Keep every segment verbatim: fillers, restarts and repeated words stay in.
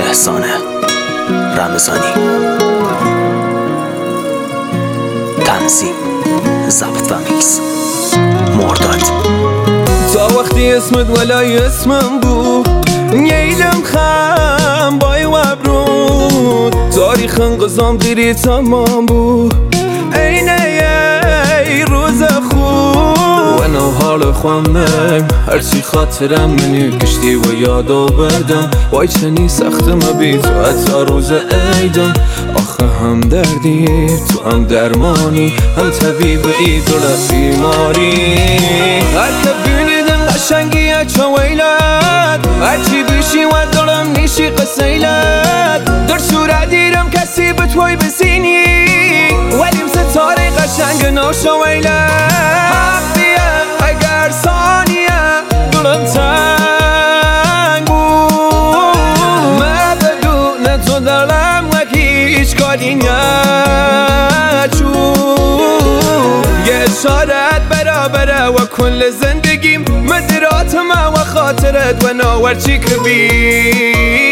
احسان رمضانی. تنظیم، ضبط و میکس مرداد. تا وقتی اسمت ولای اسمم بود نیلم خم بای وبرود تاریخ انقضام دیری تمام بود اینه ای روز خوب و نو حال خوامم هرچی خاطرم منی کشتی و یادو بردم وای چنی سختم بی تو حتی روز ایدم آخه هم دردی تو هم درمانی هم طبیب ایدول بیماری هر که بینیدم قشنگیه چو ویلت هرچی بیشی و دلم نیشی قسیلت در صورت دیرم کسی به توی بزینی ولیم ستاره قشنگ نوشو ویلت حقیه اگر ثانیه دلم تنگ بود من بدون تو دلم و هیچ کاری نچود یه اشارت برابره و کل زندگیم مدرات ما و خاطرت و ناورچی کبی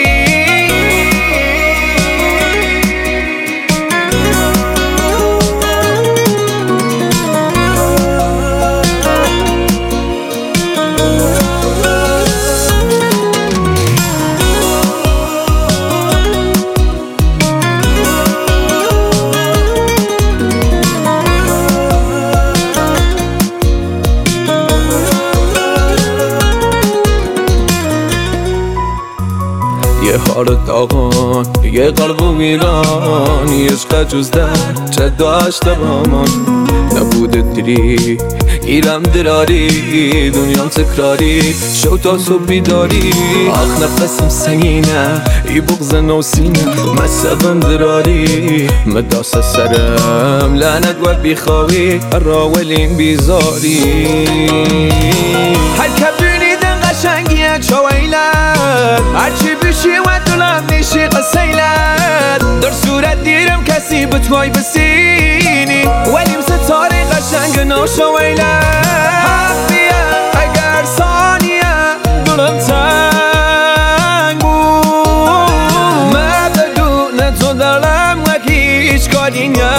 یه حال داغان یه قلب و ویران یه عشق جز در چه داشته با من نبوده دیری گیرم دراری دنیام تکراری شو تا صبح بیداری آخ نفسم سنگینه ای بغز نوسینه مصبم دراری مداس سرم لعنت و بیخواهی راولیم بیزاری هر که بینیدن قشنگیه چو ویلت هرچی بیشی و دلم نیشی قسیلت در صورت دیرم کسی به توی بسینی ولیم ستاره قشنگ نوشو ویلت حقیه اگر ثانیه دلم تنگ بود من بدون تو دلم و هیچ کاری نچود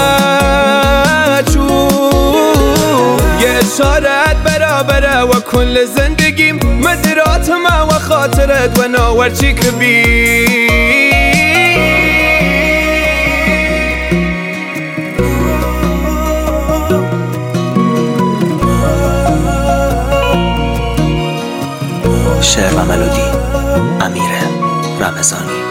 یه اشارت برابره و کل زندگیم مدرات ما و خاطرت و ناورچی کبی شعر و ملودی امیر رمضانی.